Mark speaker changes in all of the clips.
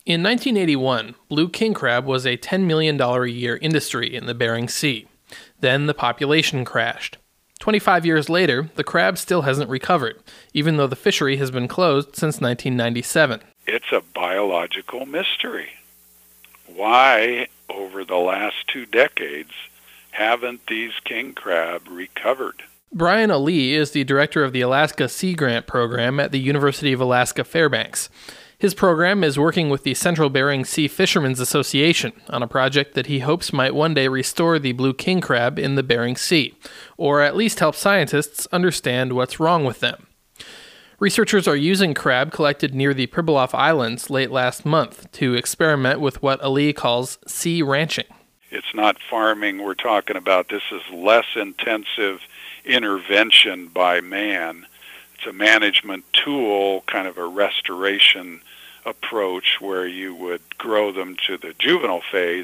Speaker 1: In 1981, blue king crab was a $10 million a year industry in the Bering Sea. Then the population crashed. 25 years later, the crab still hasn't recovered, even though the fishery has been closed since 1997.
Speaker 2: It's a biological mystery. Why, over the last 2 decades, haven't these king crab recovered?
Speaker 1: Brian Ali is the director of the Alaska Sea Grant Program at the University of Alaska Fairbanks. His program is working with the Central Bering Sea Fishermen's Association on a project that he hopes might one day restore the blue king crab in the Bering Sea, or at least help scientists understand what's wrong with them. Researchers are using crab collected near the Pribilof Islands late last month to experiment with what Ali calls sea ranching.
Speaker 2: It's not farming we're talking about. This is less intensive intervention by man. It's a management tool, kind of a restoration approach where you would grow them to the juvenile phase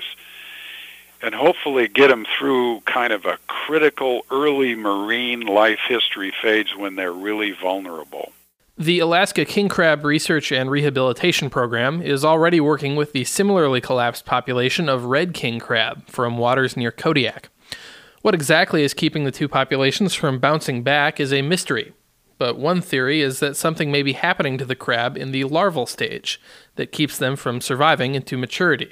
Speaker 2: and hopefully get them through kind of a critical early marine life history phase when they're really vulnerable.
Speaker 1: The Alaska King Crab Research and Rehabilitation Program is already working with the similarly collapsed population of red king crab from waters near Kodiak. What exactly is keeping the two populations from bouncing back is a mystery. But one theory is that something may be happening to the crab in the larval stage that keeps them from surviving into maturity.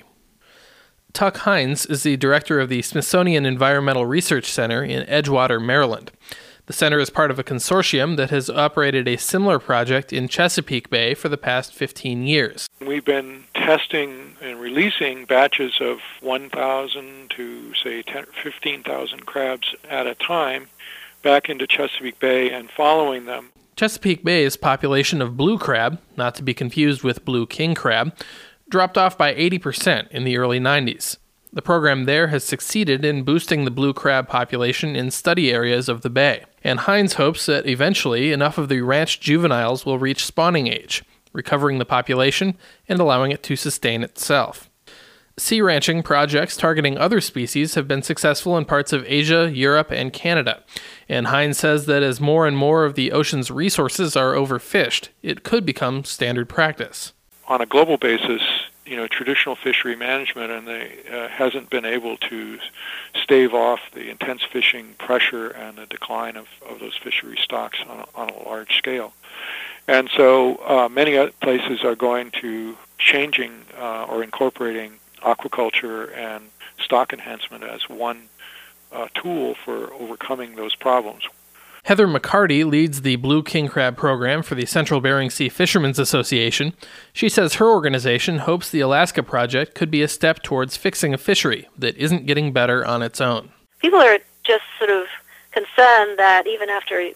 Speaker 1: Tuck Hines is the director of the Smithsonian Environmental Research Center in Edgewater, Maryland. The center is part of a consortium that has operated a similar project in Chesapeake Bay for the past 15 years.
Speaker 3: We've been testing and releasing batches of 1,000 to, say, 15,000 crabs at a time back into Chesapeake Bay and following them.
Speaker 1: Chesapeake Bay's population of blue crab, not to be confused with blue king crab, dropped off by 80% in the early 90s. The program there has succeeded in boosting the blue crab population in study areas of the bay, and Hines hopes that eventually enough of the ranch juveniles will reach spawning age, recovering the population and allowing it to sustain itself. Sea ranching projects targeting other species have been successful in parts of Asia, Europe, and Canada, and Hines says that as more and more of the ocean's resources are overfished, it could become standard practice.
Speaker 3: On a global basis, traditional fishery management hasn't been able to stave off the intense fishing pressure and the decline of those fishery stocks on a large scale. And so many places are going to changing or incorporating aquaculture and stock enhancement as one tool for overcoming those problems.
Speaker 1: Heather McCarty leads the Blue King Crab program for the Central Bering Sea Fishermen's Association. She says her organization hopes the Alaska project could be a step towards fixing a fishery that isn't getting better on its own.
Speaker 4: People are just sort of concerned that even after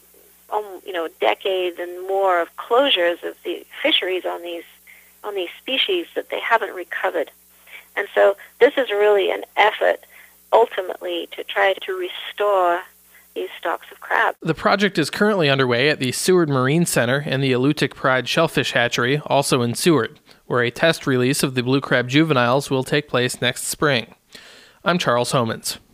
Speaker 4: decades and more of closures of the fisheries on these species, that they haven't recovered. And so this is really an effort ultimately to try to restore these stocks of crab.
Speaker 1: The project is currently underway at the Seward Marine Center and the Alutiiq Pride Shellfish Hatchery, also in Seward, where a test release of the blue crab juveniles will take place next spring. I'm Charles Homans.